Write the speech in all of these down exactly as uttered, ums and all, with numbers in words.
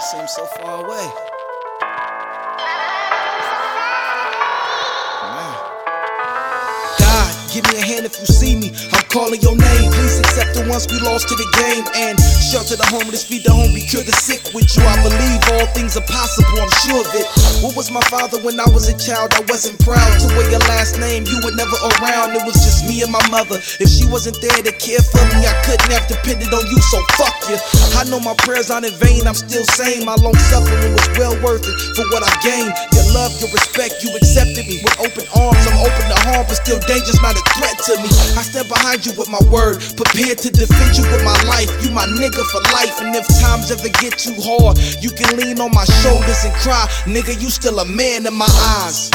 seems so far away. Man. God, give me a hand if you see me. I'm calling your name. Please accept the ones we lost to the game. And shelter the homeless, feed the hungry, cure the sick. With you, I believe all things are possible. I'm sure of it. What was my father when I was a child? I wasn't proud to wear your last name. You were never around. It was just me and my mother. If she wasn't there to care for me, I couldn't have depended on you. So fuck you. I know my prayers aren't in vain. I'm still sane. My long suffering was well worth it for what I gained. Your love, your respect, you accepted me with open arms. I'm open to harm, but still dangerous, not a threat to me. I stand behind you with my word, prepared to defend you with my life. You my nigga for life, and if times ever get too hard, you can lean on my shoulders and cry. Nigga, you still a man in my eyes.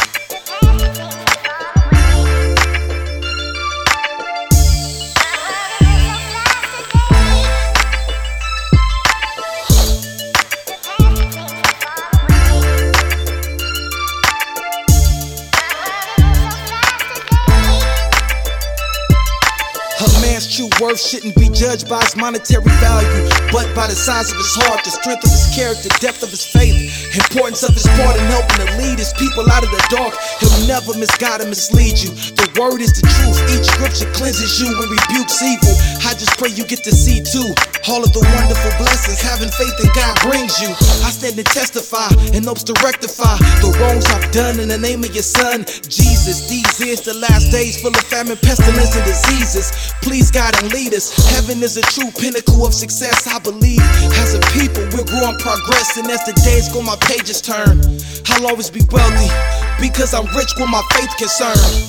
A man's true worth shouldn't be judged by his monetary value, but by the size of his heart, the strength of his character, depth of his faith, importance of his part in helping to lead his people out of the dark. He'll never misguide or mislead you. The word is the truth. Each scripture cleanses you and rebukes evil. I just pray you get to see too all of the wonderful blessings having faith in God brings you. I stand and testify in hopes to rectify the wrongs I've done in the name of your son, Jesus. These is the last days full of famine, pestilence, and diseases. Please God and lead us. Heaven is a true pinnacle of success, I believe. As a people, we're growing progress, and as the days go, my pages turn. I'll always be wealthy because I'm rich with my faith concerned.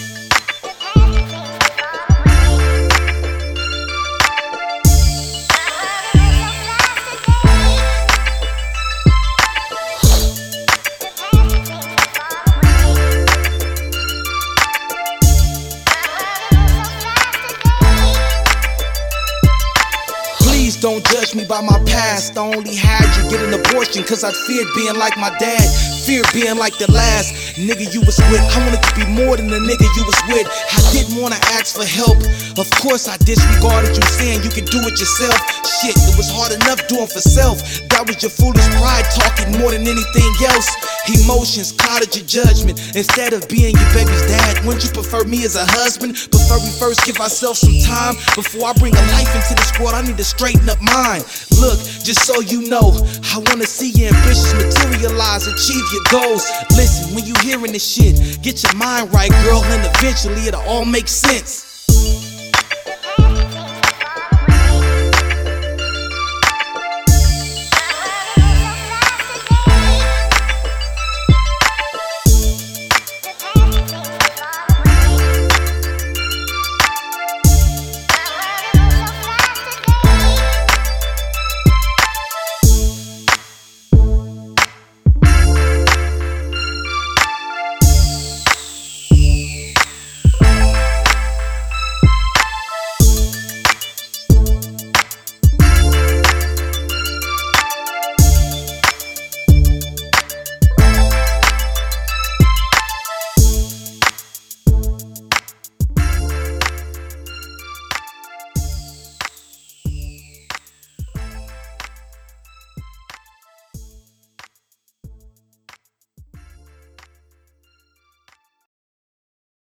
Please don't judge me by my past. I only had you get an abortion cause I feared being like my dad, feared being like the last nigga you was with. I wanted to be more than the nigga you was with. I didn't wanna ask for help. Of course I disregarded you saying you could do it yourself. Shit, it was hard enough doing for self. That was your foolish pride talking more than anything else. Emotions clouded your judgment. Instead of being your baby's dad, wouldn't you prefer me as a husband? Prefer we first give ourselves some time before I bring a life into this world. I need to straighten up mine. Look, just so you know, I wanna see your ambitions materialize, achieve your goals. Listen, when you hearing this shit, get your mind right, girl, and eventually it'll all make sense.